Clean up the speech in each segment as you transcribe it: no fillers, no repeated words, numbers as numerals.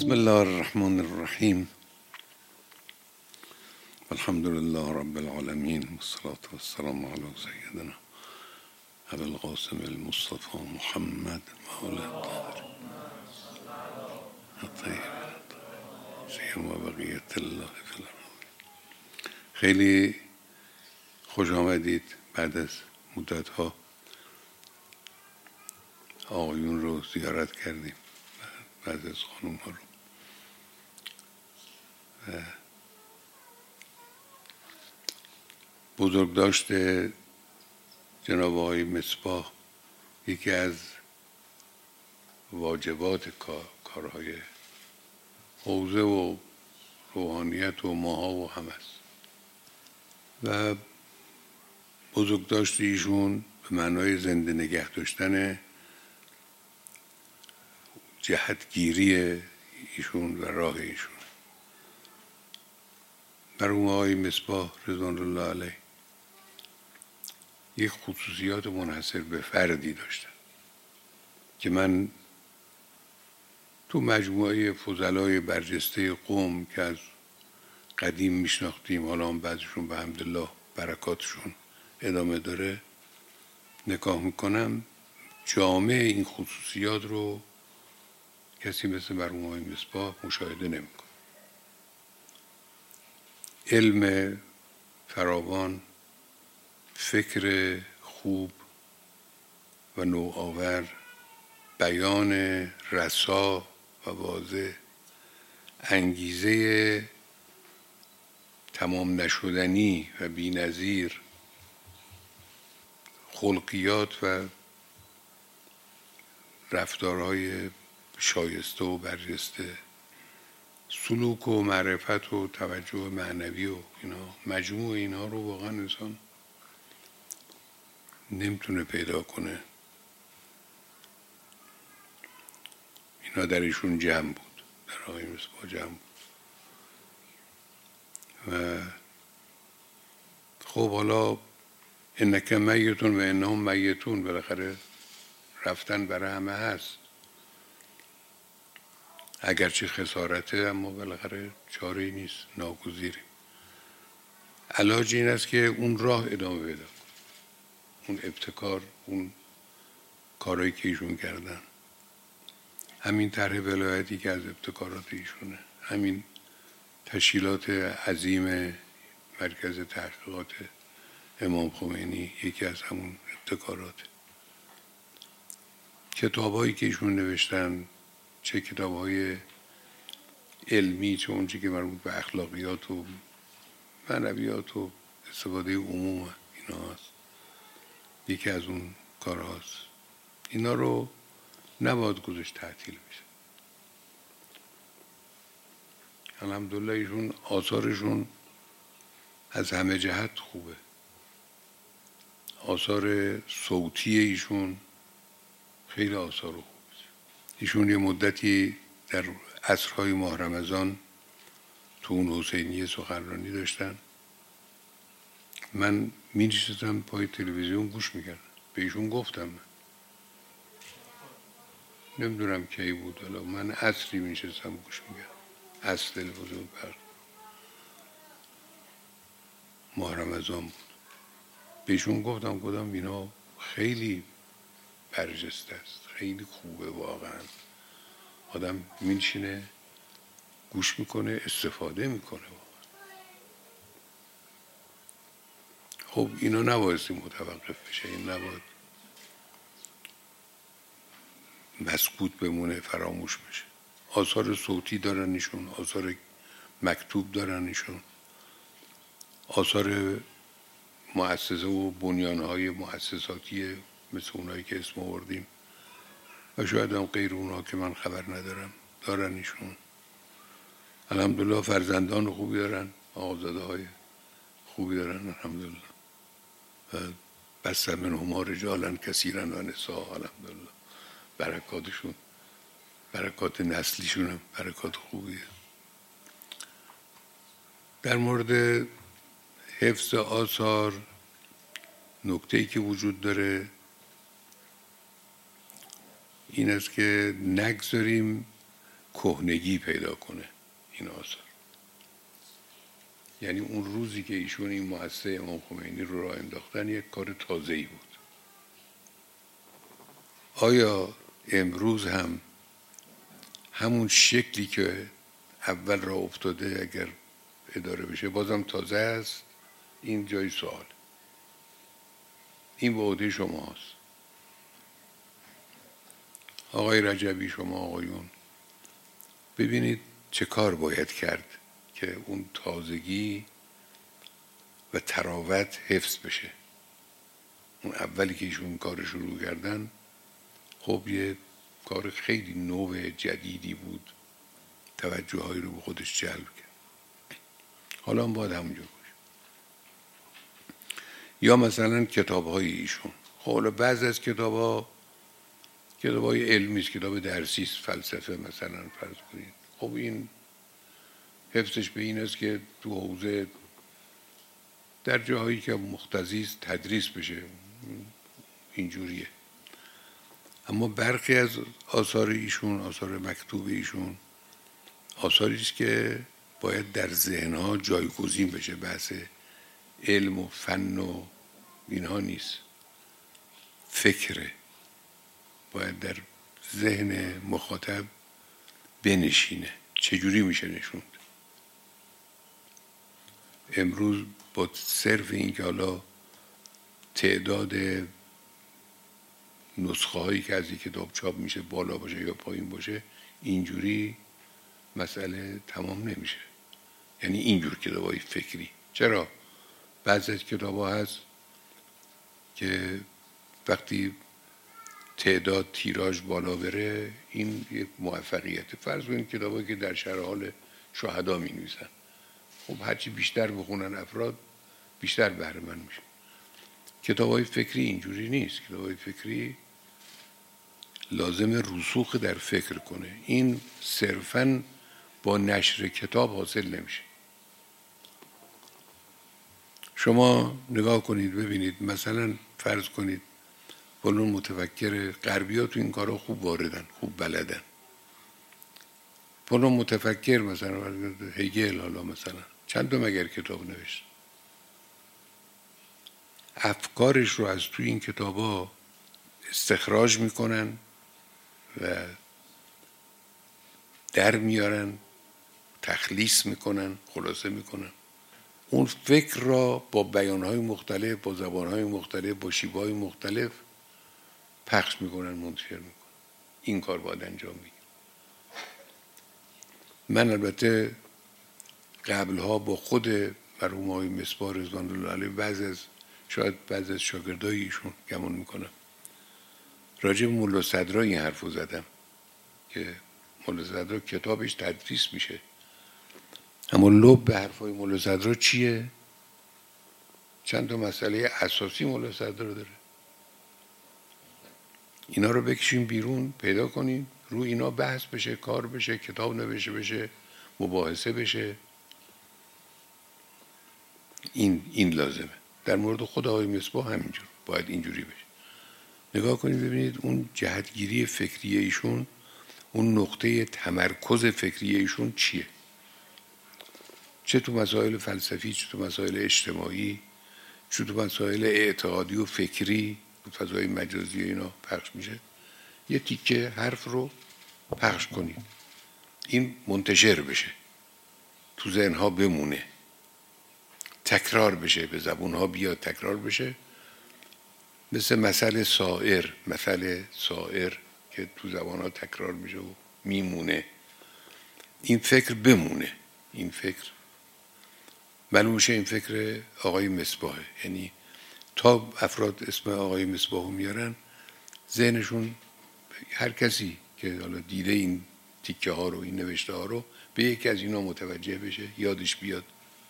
بسم الله الرحمن الرحیم الحمد لله رب العالمین والصلاة والسلام علی سیدنا ابی القاسم المصطفى محمد مولا الطاهر سیما بقیت الله فی الارض. خیلی خوش آمدید. بعد از مدت ها آقایون رو زیارت کردیم، بعد از خانوم ها رو. بزرگداشت جناب آقای مصباح یکی از واجبات کارهای حوزه و روحانیت و ماها و همه است و بزرگداشت ایشون به معنای زنده نگه داشتن جهتگیری ایشون و راه ایشون. مرحوم آقای مصباح رضوان الله علیه یک خصوصیات منحصر به فردی داشتن که من تو مجموعه فضلای برجسته قوم که از قدیم میشناختیم، حالا هم بعضشون به حمدالله برکاتشون ادامه داره، نگاه میکنم جامع این خصوصیات رو کسی مثل مرحوم آقای مصباح مشاهده نمیکنه. علم فراوان، فکر خوب و نوآور، بیان رسا و واضح، انگیزه تمام نشدنی و بی‌نظیر، خلقیات و رفتارهای شایسته و برجسته، سلوک و معرفت و توجه معنوی و اینا، مجموع اینا رو واقعا انسان نمیتونه پیدا کنه. اینا در ایشون جمع بود، در آقای مصباح جمع بود. و خب حالا انک میتون و انهم میتون، بالاخره رفتن برای همه هست، اگرچه خسارته اما بالاخره چاره‌ای نیست، ناگزیریم. علاج این است که اون راه ادامه بده، اون ابتکار، اون کارهایی که ایشون کردن، همین طرح ولایتی که از ابتکارات ایشونه، همین تشکیلات عظیم مرکز تحقیقات امام خمینی یکی از همون ابتکارات. کتاب‌هایی که ایشون نوشتن، چه کتاب‌های علمی، چه اونچه که مربوط به اخلاقیات و معنویات و استفاده عموم اینا هست، یکی از اون کارهاست. اینا رو نباید گذاشت تعطیل بشه. الحمدلله ایشون آثارشون از همه جهت خوبه. آثار صوتی ایشون خیلی آثار خوبه. ایشون یه مدتی در عصرهای ماه رمضان تو اون حسینیه سخنرانی داشتن. من می نشستم پای تلویزیون گوش میکردم. به ایشون گفتم، نمیدونم کی بود، حالا من عصری می نشستم گوش میکردم، عصر تلویزیون برد ماه رمضان بود. به ایشون گفتم اینا خیلی برجسته است، خیلی خوبه، واقعا آدم میشینه گوش میکنه، استفاده میکنه. خب اینا نبایستی متوقف بشه، این نباید مسکوت بمونه، فراموش بشه. آثار صوتی دارن ایشون، آثار مکتوب دارن ایشون، آثار مؤسسه و بنیانهای مؤسساتی مثل اونایی که اسم آوردیم و شاید هم غیر اونها که من خبر ندارم دارن ایشون. الحمدلله فرزندان خوبی دارن، آقازاده های خوبی دارن الحمدلله. و بس منهما رجالا کثیرا و نساء، الحمدلله. برکاتشون، برکات نسلیشون هم برکات خوبیه. در مورد حفظ آثار نکته‌ای که وجود داره این است که نگذاریم کهنگی پیدا کنه این آثار. یعنی اون روزی که ایشون این مؤسسه امام خمینی رو راه انداختن یک کار تازه‌ای بود. آیا امروز هم همون شکلی که اول راه افتاده اگر اداره بشه بازم تازه است؟ این جای سوال. این به عهده شماست. آقای رجبی، شما آقایون ببینید چه کار باید کرد که اون تازگی و تراوت حفظ بشه. اون اولی که ایشون کار شروع کردن خب یه کار خیلی نو جدیدی بود، توجه هایی رو به خودش جلب کرد. حالا هم باید همونجا باشه. یا مثلا کتاب های ایشون، خب حالا بعض از کتاب های علمی است، کتاب درسی است، فلسفه مثلا فرض کنید، خب این حفظش به این است که تو حوزه در جاهایی که مقتضی است تدریس بشه، اینجوریه. اما برخی از آثار ایشون، آثار مکتوب ایشون، آثاری است که باید در ذهنها جایگزین بشه. بحث علم و فن و اینها نیست، فکره، باید در ذهن مخاطب بنشینه. چجوری میشه نشوند؟ امروز با صرف این که حالا تعداد نسخه هایی که از یک کتاب چاپ میشه بالا باشه یا پایین باشه، اینجوری مسئله تمام نمیشه. یعنی اینجور کتاب های فکری. چرا؟ بعضی از کتاب ها هست که وقتی تعداد تیراژ بالا بره این یک موفقیت. فرض کنید کتابایی که در شرح حال شهدا می نویسن، خب هرچی بیشتر بخونن افراد بیشتر بهره مند میشه. کتاب‌های فکری اینجوری نیست. کتاب‌های فکری لازم رسوخ در فکر کنه. این صرفاً با نشر کتاب حاصل نمیشه. شما نگاه کنید ببینید، مثلا فرض کنید فلان متفکر غربی ها تو این کارا خوب واردن، خوب بلدن. فلان متفکر مثلا هگل، حالا مثلا چند تا مگر کتاب نوشت، افکارش رو از توی این کتابا استخراج میکنن و در میارن، تخلیص میکنن، خلاصه میکنن. اون فکر را با بیانهای مختلف، با زبانهای مختلف، با شیوه‌های مختلف پخش میکنن، منتشر میکنن. این کار باید انجام بگیره. من البته قبلها با خود مرحوم آقای مصباح رضوان الله علیه شاید بعض از شاگردای ایشون گمان میکنم راجع به ملا صدرا این حرفو زدم که ملا صدرا کتابش تدریس میشه، اما لب به حرفای ملا صدرا چیه؟ چند تا مسئله اساسی ملا صدرا داره. اینا رو بکشیم بیرون، پیدا کنیم، رو اینا بحث بشه، کار بشه، کتاب نوشته بشه، مباحثه بشه. این لازمه. در مورد خود آقای مصباح همینجور باید اینجوری بشه. نگاه کنید ببینید اون جهتگیری فکری ایشون، اون نقطه تمرکز فکری ایشون چیه؟ چه تو مسائل فلسفی، چه تو مسائل اجتماعی، چه تو مسائل اعتقادی و فکری، تو فضای مجازی اینا پخش میشه. یه تیکه حرف رو پخش کنید، این منتشر بشه، تو ذهنها بمونه، تکرار بشه، به زبونها بیاد، تکرار بشه. مثل مثل سائر که تو زبانها تکرار میشه و میمونه. این فکر بمونه. این فکر معلوم میشه این فکر آقای مصباحه. یعنی تا افراد اسم آقای مصباحو میارن، ذهنشون هر کسی که حالا دیده این تیکه ها رو، این نوشته ها رو، به یکی از اینا متوجه بشه، یادش بیاد.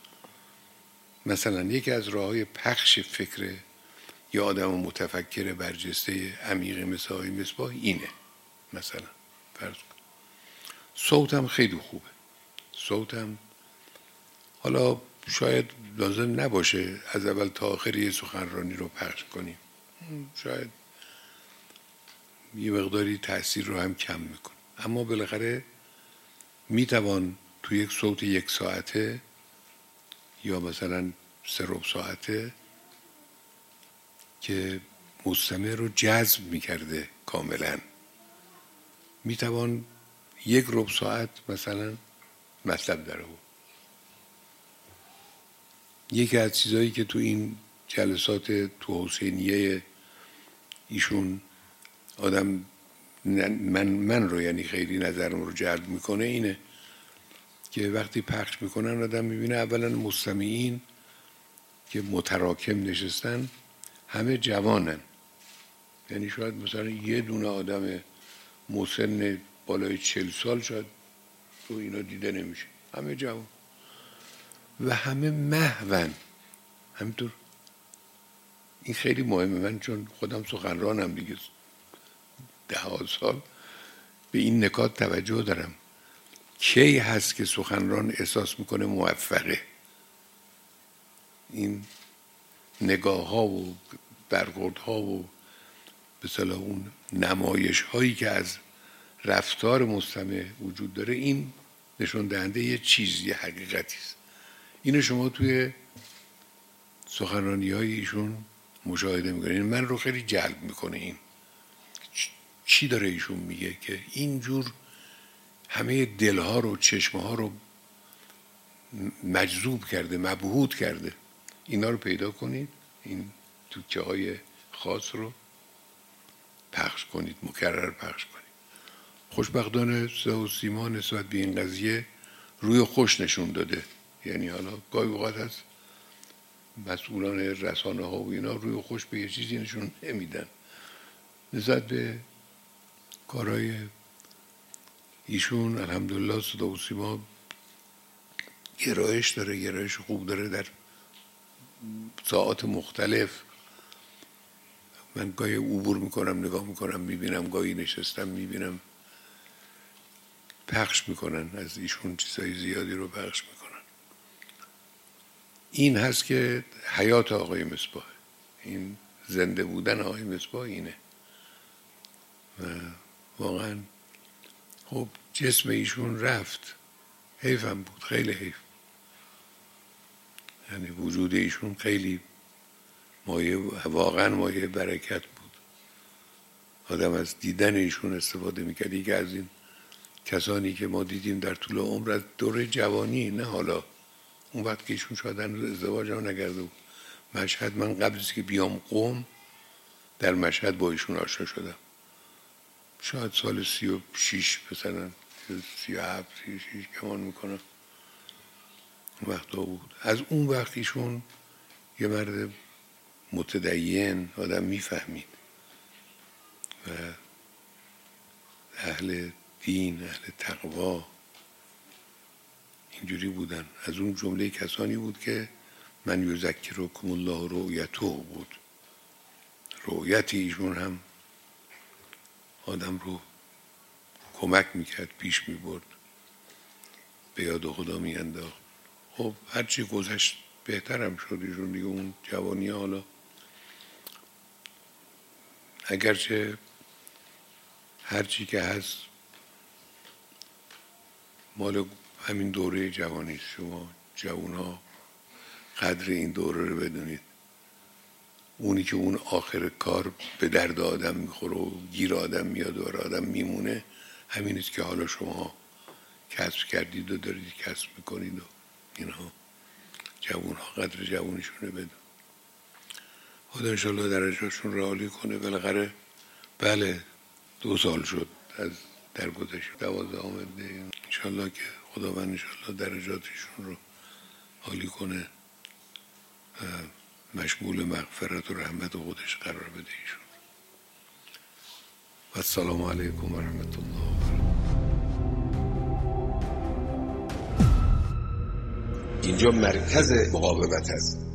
مثلا یکی از راههای پخش فکر یا آدم متفکر برجسته عمیق مثل آقای مصباح اینه. مثلا فرض کن صوتم خیلی خوبه، صوتم حالا شاید لازم نباشه از اول تا آخر یه سخنرانی رو پخش کنیم، شاید یه مقداری تأثیر رو هم کم میکنه، اما بالاخره میتوان تو یک صوت 1 ساعته یا مثلا 3 ساعته که مستمع رو جذب میکرده کاملا، میتوان 1 ساعت مثلا مطلب در آورد. یکی از چیزایی که تو این جلسات تو حسینیه ایشون آدم من رو یعنی خیلی نظرم رو جلب میکنه اینه که وقتی پخش میکنن آدم میبینه اولا مستمعین که متراکم نشستن همه جوانن، یعنی شاید مثلا یه دونه آدم مسن بالای 40 سال شاید تو اینا دیده نمیشه، همه جوان و همه محون. همینطور این خیلی مهمه. من چون خودم سخنرانم دیگه 10 سال به این نکات توجه دارم. کی هست که سخنران احساس میکنه موفقه؟ این نگاه ها و برخورد ها و به اصطلاح اون نمایش هایی که از رفتار مستمع وجود داره، این نشون دهنده یه چیز، یه حقیقتی است. اینو شما توی سخنرانی های ایشون مشاهده میکنید. من رو خیلی جلب میکنه. این چی داره ایشون میگه که اینجور همه دلها رو، چشمها رو مجذوب کرده، مبهوت کرده. اینا رو پیدا کنید، این توکه های خاص رو پخش کنید، مکرر پخش کنید. خوشبختانه صدا و سیما نسبت به این قضیه روی خوش نشون داده. یعنی حالا گاهی اوقات هست مسئولان رسانه ها و اینا روی خوش به یه چیزی نشون نمیدن. نسبت به کارهای ایشون الحمدلله صدا و سیما گرایش داره، گرایش خوب داره در ساعات مختلف. من گاهی عبور میکنم، نگاه میکنم، میبینم، گاهی نشستم میبینم پخش میکنن از ایشون چیزای زیادی رو پخش میکنن. این هست که حیات آقای مصباح، این زنده بودن آقای مصباح اینه. و واقعا خب جسم ایشون رفت، حیفم بود، خیلی حیف. یعنی وجود ایشون خیلی واقعا مایه برکت بود. آدم از دیدن ایشون استفاده میکرد. یکی از این کسانی که ما دیدیم در طول عمر از دوره جوانی، نه حالا اون وقت که ایشون شاید ازدواج هم نکرده بود. مشهد، من قبل از که بیام قم در مشهد با ایشون آشنا شدم، شاید سال 36 مثلا 37 36 گمان میکنم اون وقتا بود. از اون وقت ایشون یه مرد متدین، آدم میفهمید و اهل دین، اهل تقوا اینجوری بودن. از اون جمله کسانی بود که من یذکرکم الله رؤیته بود. رؤیت ایشون هم آدم رو کمک میکرد، پیش میبرد، به یاد خدا میانداخت. خب هرچی گذشت بهترم شد ایشون دیگه. اون جوانی حالا اگرچه هرچی که هست مال همین دوره جوانی است. شما جوانها قدر این دوره رو بدونید. اونی که اون آخر کار به درد آدم میخوره و گیر آدم میاد و آدم میمونه، همین است که حالا شما کسب کردید و دارید کسب میکنید و اینها. جوانها قدر جوانیشون رو بدون. خدا انشالله درجاشون رو عالی کنه. بالاخره بله 2 سال شد از درگذشت 12 آمده. انشالله که خداوند انشالله درجاتشون رو عالی کنه، مشمول مغفرت و رحمت و خودش قرار بده ایشون. و السلام علیکم و رحمت الله و برکاته. اینجا مرکز مقاومت است.